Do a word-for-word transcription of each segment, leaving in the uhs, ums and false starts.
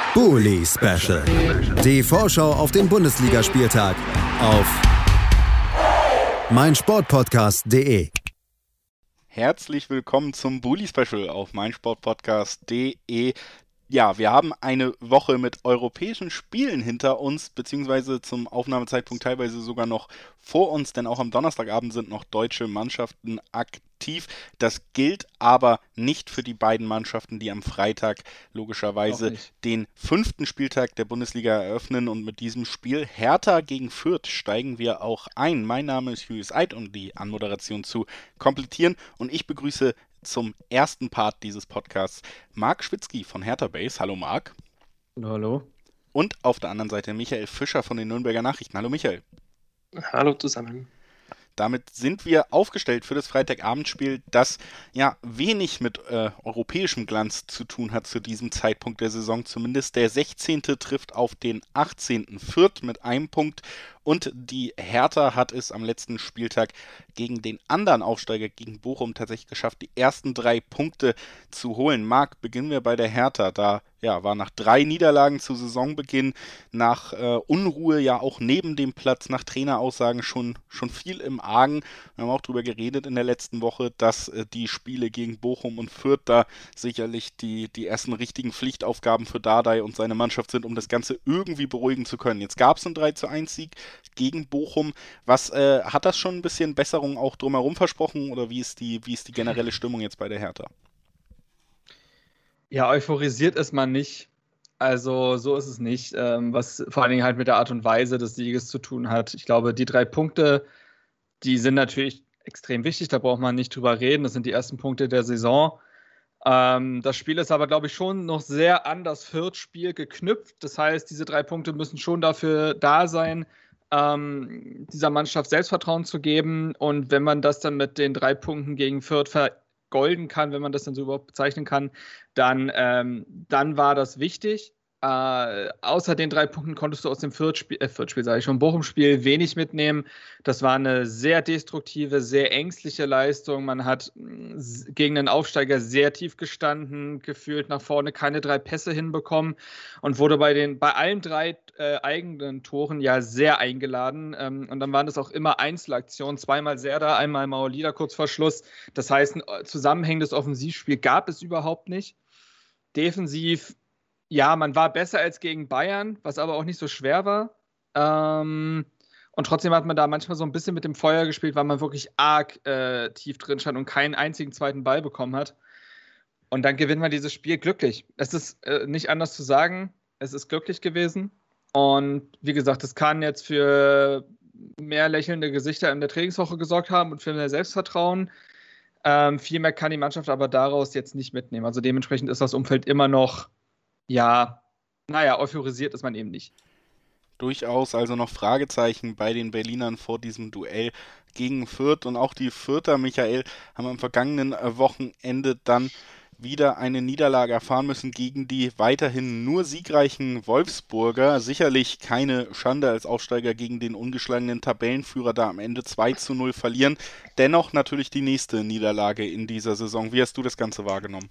Bully Special. Die Vorschau auf den Bundesligaspieltag auf meinsportpodcast punkt de. Herzlich willkommen zum Bully Special auf meinsportpodcast punkt de. Ja, wir haben eine Woche mit europäischen Spielen hinter uns, beziehungsweise zum Aufnahmezeitpunkt teilweise sogar noch vor uns, denn auch am Donnerstagabend sind noch deutsche Mannschaften aktiv. Das gilt aber nicht für die beiden Mannschaften, die am Freitag logischerweise den fünften Spieltag der Bundesliga eröffnen, und mit diesem Spiel Hertha gegen Fürth steigen wir auch ein. Mein Name ist Julius Eid, um die Anmoderation zu komplettieren, und ich begrüße zum ersten Part dieses Podcasts Marc Schwitzky von Hertha Base. Hallo Marc. Hallo. Und auf der anderen Seite Michael Fischer von den Nürnberger Nachrichten. Hallo Michael. Hallo zusammen. Damit sind wir aufgestellt für das Freitagabendspiel, das ja wenig mit äh, europäischem Glanz zu tun hat zu diesem Zeitpunkt der Saison. Zumindest der sechzehnte trifft auf den achtzehnten Fürth mit einem Punkt. Und die Hertha hat es am letzten Spieltag gegen den anderen Aufsteiger, gegen Bochum, tatsächlich geschafft, die ersten drei Punkte zu holen. Marc, beginnen wir bei der Hertha. Da ja, war nach drei Niederlagen zu Saisonbeginn, nach äh, Unruhe ja auch neben dem Platz, nach Traineraussagen schon, schon viel im Argen. Wir haben auch darüber geredet in der letzten Woche, dass äh, die Spiele gegen Bochum und Fürth da sicherlich die, die ersten richtigen Pflichtaufgaben für Dardai und seine Mannschaft sind, um das Ganze irgendwie beruhigen zu können. Jetzt gab es einen drei zu eins Sieg gegen Bochum. Was äh, hat das schon ein bisschen Besserung auch drumherum versprochen, oder wie ist die, wie ist die generelle Stimmung jetzt bei der Hertha? Ja, euphorisiert ist man nicht. Also so ist es nicht, ähm, was vor allen Dingen halt mit der Art und Weise des Sieges zu tun hat. Ich glaube, die drei Punkte, die sind natürlich extrem wichtig, da braucht man nicht drüber reden. Das sind die ersten Punkte der Saison. Ähm, das Spiel ist aber, glaube ich, schon noch sehr an das Fürth-Spiel geknüpft. Das heißt, diese drei Punkte müssen schon dafür da sein, ähm, dieser Mannschaft Selbstvertrauen zu geben. Und wenn man das dann mit den drei Punkten gegen Fürth vergolden kann, wenn man das dann so überhaupt bezeichnen kann, dann, ähm, dann war das wichtig. Äh, außer den drei Punkten konntest du aus dem Fürth-Spiel, äh, Fürth-Spiel sage ich schon, Bochum-Spiel wenig mitnehmen. Das war eine sehr destruktive, sehr ängstliche Leistung. Man hat mh, gegen den Aufsteiger sehr tief gestanden, gefühlt nach vorne keine drei Pässe hinbekommen und wurde bei den bei allen drei äh, eigenen Toren ja sehr eingeladen. Ähm, und dann waren das auch immer Einzelaktionen, zweimal Serdar, einmal Maolida kurz vor Schluss. Das heißt, ein zusammenhängendes Offensivspiel gab es überhaupt nicht. Defensiv, ja, man war besser als gegen Bayern, was aber auch nicht so schwer war. Ähm, und trotzdem hat man da manchmal so ein bisschen mit dem Feuer gespielt, weil man wirklich arg äh, tief drin stand und keinen einzigen zweiten Ball bekommen hat. Und dann gewinnt man dieses Spiel glücklich. Es ist äh, nicht anders zu sagen. Es ist glücklich gewesen. Und wie gesagt, es kann jetzt für mehr lächelnde Gesichter in der Trainingswoche gesorgt haben und für mehr Selbstvertrauen. Ähm, viel mehr kann die Mannschaft aber daraus jetzt nicht mitnehmen. Also dementsprechend ist das Umfeld immer noch, ja, naja, euphorisiert ist man eben nicht. Durchaus also noch Fragezeichen bei den Berlinern vor diesem Duell gegen Fürth, und auch die Fürther, Michael, haben am vergangenen Wochenende dann wieder eine Niederlage erfahren müssen gegen die weiterhin nur siegreichen Wolfsburger. Sicherlich keine Schande als Aufsteiger gegen den ungeschlagenen Tabellenführer da am Ende zwei zu null verlieren. Dennoch natürlich die nächste Niederlage in dieser Saison. Wie hast du das Ganze wahrgenommen?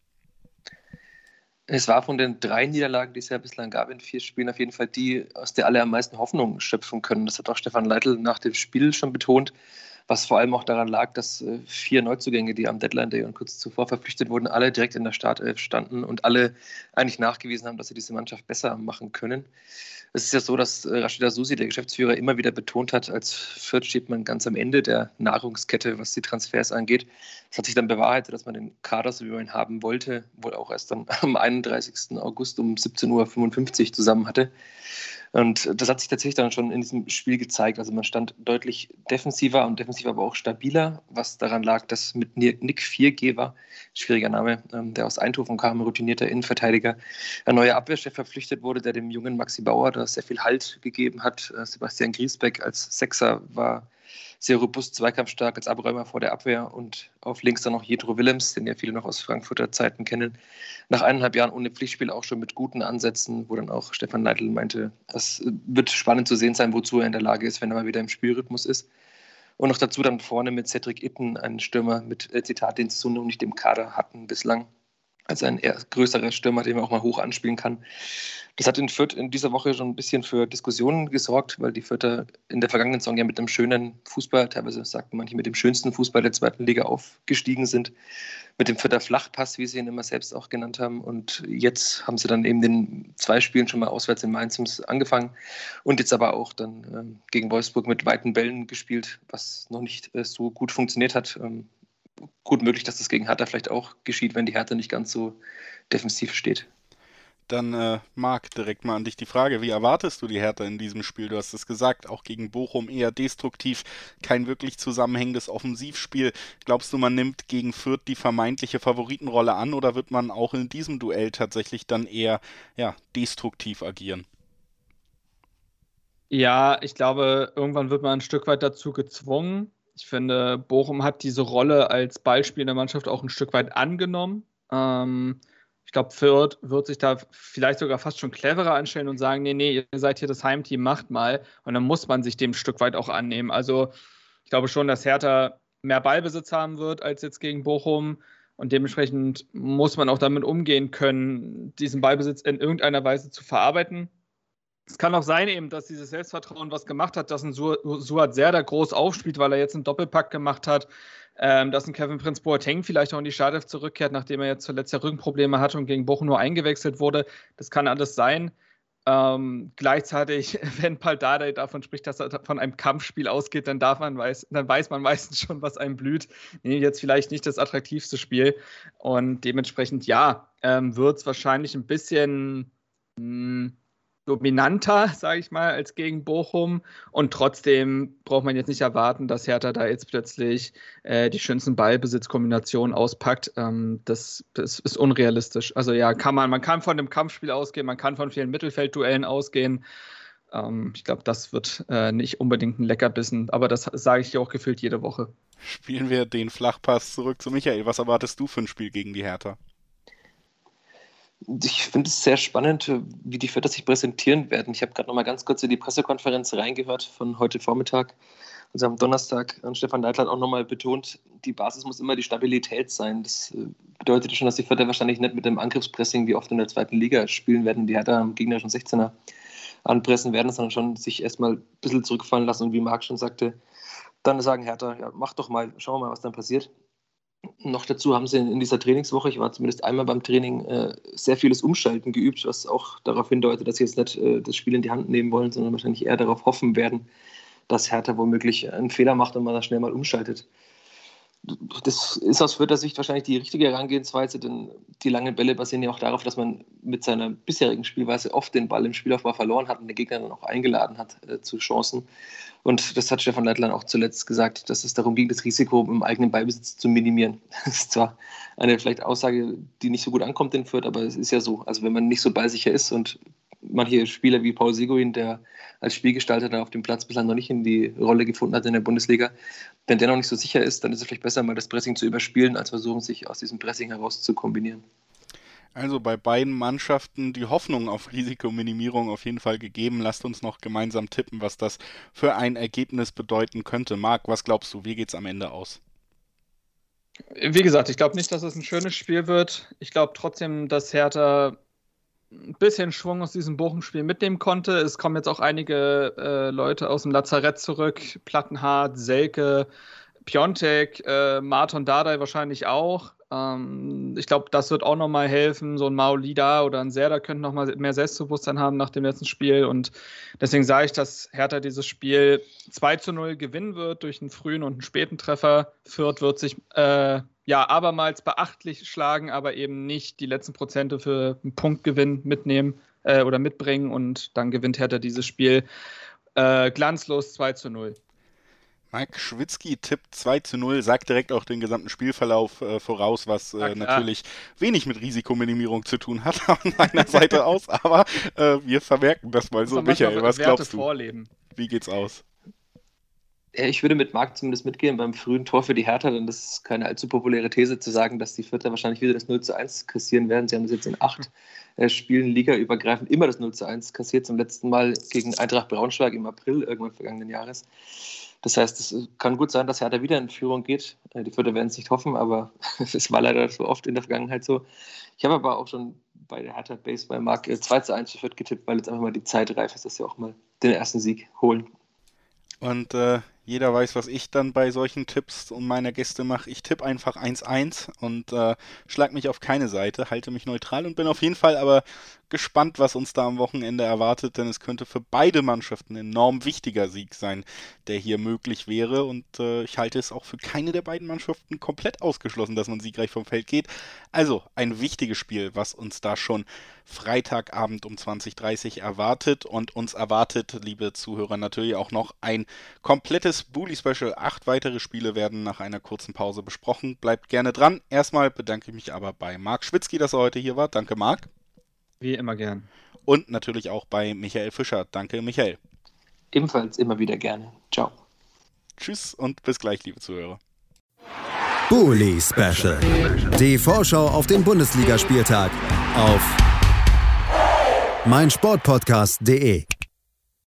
Es war von den drei Niederlagen, die es ja bislang gab in vier Spielen, auf jeden Fall die, aus der alle am meisten Hoffnung schöpfen können. Das hat auch Stefan Leitl nach dem Spiel schon betont, was vor allem auch daran lag, dass äh, vier Neuzugänge, die am Deadline Day und kurz zuvor verpflichtet wurden, alle direkt in der Startelf standen und alle eigentlich nachgewiesen haben, dass sie diese Mannschaft besser machen können. Es ist ja so, dass äh, Rashida Susi, der Geschäftsführer, immer wieder betont hat, als Fürth steht man ganz am Ende der Nahrungskette, was die Transfers angeht. Es hat sich dann bewahrheitet, dass man den Kader, so wie man ihn haben wollte, wohl auch erst dann am einunddreißigsten August um siebzehn Uhr fünfundfünfzig zusammen hatte. Und das hat sich tatsächlich dann schon in diesem Spiel gezeigt. Also man stand deutlich defensiver und defensiv aber auch stabiler, was daran lag, dass mit Nick vier G war, schwieriger Name, der aus Eindhoven kam, routinierter Innenverteidiger, ein neuer Abwehrchef verpflichtet wurde, der dem jungen Maxi Bauer da sehr viel Halt gegeben hat. Sebastian Griesbeck als Sechser war sehr robust, zweikampfstark als Abräumer vor der Abwehr, und auf links dann noch Jethro Willems, den ja viele noch aus Frankfurter Zeiten kennen. Nach eineinhalb Jahren ohne Pflichtspiel auch schon mit guten Ansätzen, wo dann auch Stefan Leitl meinte, es wird spannend zu sehen sein, wozu er in der Lage ist, wenn er mal wieder im Spielrhythmus ist. Und noch dazu dann vorne mit Cedric Itten, einen Stürmer mit, äh, Zitat, den sie so noch nicht im Kader hatten bislang. als ein eher größerer Stürmer, den man auch mal hoch anspielen kann. Das hat in Fürth in dieser Woche schon ein bisschen für Diskussionen gesorgt, weil die Fürther in der vergangenen Saison ja mit einem schönen Fußball, teilweise sagten manche mit dem schönsten Fußball der zweiten Liga aufgestiegen sind, mit dem Fürther Flachpass, wie sie ihn immer selbst auch genannt haben. Und jetzt haben sie dann eben den zwei Spielen schon mal auswärts in Mainz angefangen und jetzt aber auch dann ähm, gegen Wolfsburg mit weiten Bällen gespielt, was noch nicht äh, so gut funktioniert hat. Ähm, gut möglich, dass das gegen Hertha vielleicht auch geschieht, wenn die Hertha nicht ganz so defensiv steht. Dann, äh, Marc, direkt mal an dich die Frage, wie erwartest du die Hertha in diesem Spiel? Du hast es gesagt, auch gegen Bochum eher destruktiv, kein wirklich zusammenhängendes Offensivspiel. Glaubst du, man nimmt gegen Fürth die vermeintliche Favoritenrolle an oder wird man auch in diesem Duell tatsächlich dann eher ja, destruktiv agieren? Ja, ich glaube, irgendwann wird man ein Stück weit dazu gezwungen. Ich finde, Bochum hat diese Rolle als ballspielende Mannschaft auch ein Stück weit angenommen. Ähm, ich glaube, Fürth wird sich da vielleicht sogar fast schon cleverer anstellen und sagen, nee, nee, ihr seid hier das Heimteam, macht mal. Und dann muss man sich dem Stück weit auch annehmen. Also ich glaube schon, dass Hertha mehr Ballbesitz haben wird als jetzt gegen Bochum. Und dementsprechend muss man auch damit umgehen können, diesen Ballbesitz in irgendeiner Weise zu verarbeiten. Es kann auch sein, eben, dass dieses Selbstvertrauen was gemacht hat, dass ein Suat Serdar groß aufspielt, weil er jetzt einen Doppelpack gemacht hat, ähm, dass ein Kevin Prince Boateng vielleicht auch in die Startelf zurückkehrt, nachdem er jetzt zuletzt ja Rückenprobleme hatte und gegen Bochum nur eingewechselt wurde. Das kann alles sein. Ähm, gleichzeitig, wenn Paldadei davon spricht, dass er von einem Kampfspiel ausgeht, dann, darf man weiß, dann weiß man meistens schon, was einem blüht. Nee, jetzt vielleicht nicht das attraktivste Spiel. Und dementsprechend, ja, ähm, wird es wahrscheinlich ein bisschen mh, dominanter, sage ich mal, als gegen Bochum. Und trotzdem braucht man jetzt nicht erwarten, dass Hertha da jetzt plötzlich äh, die schönsten Ballbesitzkombinationen auspackt. Ähm, das, das ist unrealistisch. Also ja, kann man, man kann von dem Kampfspiel ausgehen, man kann von vielen Mittelfeldduellen ausgehen. Ähm, ich glaube, das wird äh, nicht unbedingt ein Leckerbissen, aber das sage ich dir auch gefühlt jede Woche. Spielen wir den Flachpass zurück zu Michael. Was erwartest du für ein Spiel gegen die Hertha? Ich finde es sehr spannend, wie die Fürther sich präsentieren werden. Ich habe gerade noch mal ganz kurz in die Pressekonferenz reingehört von heute Vormittag, also am Donnerstag. Und Stefan Leitl hat auch noch mal betont, die Basis muss immer die Stabilität sein. Das bedeutet schon, dass die Fürther wahrscheinlich nicht mit dem Angriffspressing wie oft in der zweiten Liga spielen werden, die Hertha am gegnerischen sechzehner anpressen werden, sondern schon sich erstmal ein bisschen zurückfallen lassen und wie Marc schon sagte, dann sagen Hertha, ja, mach doch mal, schauen wir mal, was dann passiert. Noch dazu haben sie in dieser Trainingswoche, ich war zumindest einmal beim Training, äh, sehr vieles Umschalten geübt, was auch darauf hindeutet, dass sie jetzt nicht äh, das Spiel in die Hand nehmen wollen, sondern wahrscheinlich eher darauf hoffen werden, dass Hertha womöglich einen Fehler macht und man da schnell mal umschaltet. Das ist aus Fürther Sicht wahrscheinlich die richtige Herangehensweise, denn die langen Bälle basieren ja auch darauf, dass man mit seiner bisherigen Spielweise oft den Ball im Spielaufbau verloren hat und den Gegner dann auch eingeladen hat äh, zu Chancen. Und das hat Stefan Leitl auch zuletzt gesagt, dass es darum ging, das Risiko im eigenen Ballbesitz zu minimieren. Das ist zwar eine vielleicht Aussage, die nicht so gut ankommt in Fürth, aber es ist ja so. Also wenn man nicht so ballsicher ist und manche Spieler wie Paul Seguin, der als Spielgestalter da auf dem Platz bislang noch nicht in die Rolle gefunden hat in der Bundesliga, wenn der noch nicht so sicher ist, dann ist es vielleicht besser, mal das Pressing zu überspielen, als versuchen, sich aus diesem Pressing heraus zu kombinieren. Also bei beiden Mannschaften die Hoffnung auf Risikominimierung auf jeden Fall gegeben. Lasst uns noch gemeinsam tippen, was das für ein Ergebnis bedeuten könnte. Marc, was glaubst du, wie geht's am Ende aus? Wie gesagt, ich glaube nicht, dass es ein schönes Spiel wird. Ich glaube trotzdem, dass Hertha ein bisschen Schwung aus diesem Bochum-Spiel mitnehmen konnte. Es kommen jetzt auch einige äh, Leute aus dem Lazarett zurück. Plattenhardt, Selke, Piontek, äh, Marton Dardai wahrscheinlich auch. Ähm, ich glaube, das wird auch nochmal helfen. So ein Maolida oder ein Serdar könnten nochmal mehr Selbstbewusstsein haben nach dem letzten Spiel. Und deswegen sage ich, dass Hertha dieses Spiel zwei zu null gewinnen wird durch einen frühen und einen späten Treffer. Fürth wird sich äh, ja abermals beachtlich schlagen, aber eben nicht die letzten Prozente für einen Punktgewinn mitnehmen äh, oder mitbringen. Und dann gewinnt Hertha dieses Spiel äh, glanzlos zwei zu null. Mike Schwitzky tippt zwei zu null, sagt direkt auch den gesamten Spielverlauf äh, voraus, was äh, natürlich wenig mit Risikominimierung zu tun hat von meiner Seite aus, aber äh, wir vermerken das mal so. Michael, was glaubst du? Vorleben. Wie geht's aus? Ja, ich würde mit Marc zumindest mitgehen beim frühen Tor für die Hertha, denn das ist keine allzu populäre These zu sagen, dass die Fürther wahrscheinlich wieder das null zu eins kassieren werden. Sie haben das jetzt in acht äh, Spielen ligaübergreifend immer das null zu eins kassiert, zum letzten Mal gegen Eintracht Braunschweig im April irgendwann vergangenen Jahres. Das heißt, es kann gut sein, dass Hertha wieder in Führung geht. Die Fürther werden es nicht hoffen, aber es war leider so oft in der Vergangenheit so. Ich habe aber auch schon bei der Hertha Base bei Marc zwei zu eins für Fürth getippt, weil jetzt einfach mal die Zeit reif ist, dass sie auch mal den ersten Sieg holen. Und äh, jeder weiß, was ich dann bei solchen Tipps und meiner Gäste mache. Ich tippe einfach eins eins und äh, schlag mich auf keine Seite, halte mich neutral und bin auf jeden Fall aber gespannt, was uns da am Wochenende erwartet, denn es könnte für beide Mannschaften ein enorm wichtiger Sieg sein, der hier möglich wäre. Und äh, ich halte es auch für keine der beiden Mannschaften komplett ausgeschlossen, dass man siegreich vom Feld geht. Also ein wichtiges Spiel, was uns da schon Freitagabend um zwanzig Uhr dreißig erwartet. Und uns erwartet, liebe Zuhörer, natürlich auch noch ein komplettes Bully-Special. Acht weitere Spiele werden nach einer kurzen Pause besprochen. Bleibt gerne dran. Erstmal bedanke ich mich aber bei Marc Schwitzky, dass er heute hier war. Danke, Marc. Wie immer gern. Und natürlich auch bei Michael Fischer. Danke, Michael. Ebenfalls immer wieder gerne. Ciao. Tschüss und bis gleich, liebe Zuhörer. Bully Special. Die Vorschau auf den Bundesligaspieltag auf meinsportpodcast punkt de.